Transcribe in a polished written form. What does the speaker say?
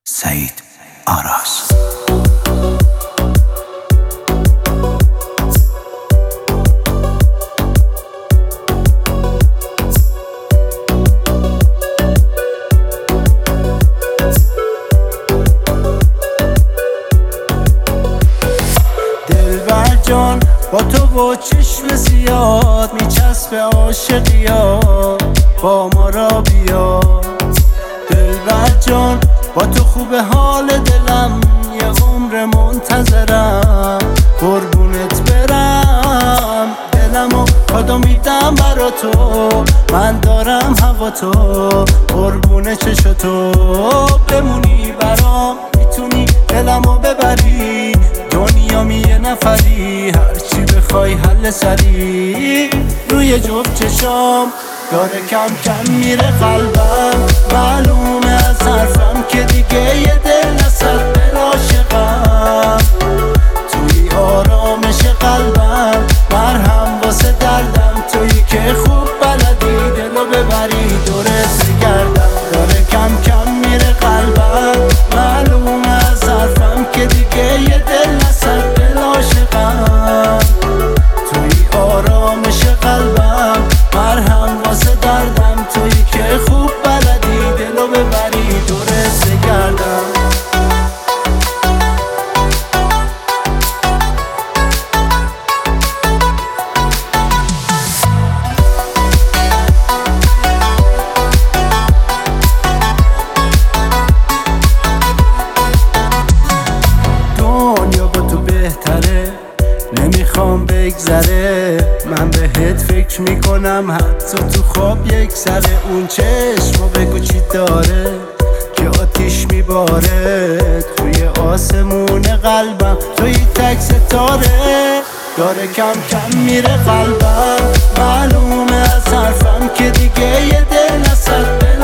سعید آراز. دلبر جان با تو و چشم زیاد میچسبه عاشقیات، با ما را بیا. دلبر جان با تو خوبه حال دلم، یه عمر منتظرم قربونت برم. دلمو کادو میدم برا تو، من دارم هوا تو، قربون چشم تو بمونی برام. میتونی دلمو ببری، دنیامی یه نفری، هرچی بخوای حل سری. روی جفت چشام داره کم کم میره قلبم، معلومه از حرفم که دیگه یه دل نصد دل عاشقم. توی آرامش قلبم مرهم واسه دردم، تویی که خوب بلدی دلو ببری دورت بگردم. داره کم کم میره قلبم، معلومه از حرفم که دیگه یه دل نصد دل عاشقم. توی آرامش قلبم مرهم واسه دردم، تویی که خوب بلدی دلو ببری دورت بگردم. دنیا با تو بهتره، نمیخوام بگذره. من بهت فکر میکنم حتی تو خواب یک سره. اون چشمو بگو چی داره که آتیش میباره، توی آسمون قلبم توی تک ستاره. داره کم کم میره قلبم، معلومه از حرفم که دیگه یه دل نصد